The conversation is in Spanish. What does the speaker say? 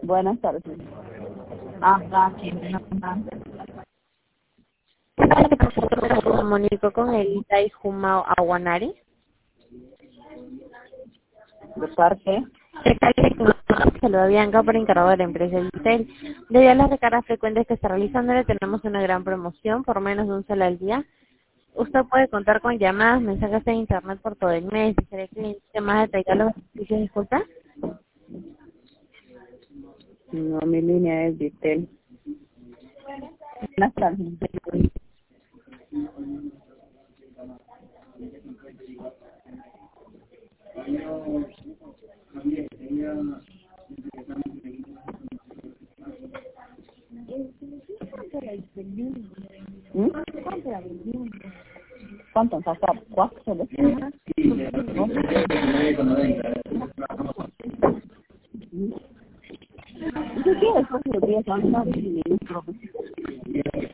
Buenas tardes. Ajá, sí, Hola, ¿qué tal? Me comunico con Elita y Jumao Aguanari. de parte. Saluda a Bianca por encargo de la empresa Vitel. Debido a las recargas frecuentes que está realizando, le tenemos una gran promoción por menos de un solo al día. Usted puede contar con llamadas, mensajes de internet por todo el mes. Si quiere cliente más detallado los beneficios, disculpa. No, mi línea es Vitel. Buenas tardes. ¿Mm? ¿Cuánto han sacado? ¿Cuatro solo? Ajá. ¿Qué quieres? ¿Cuántos días han sacado?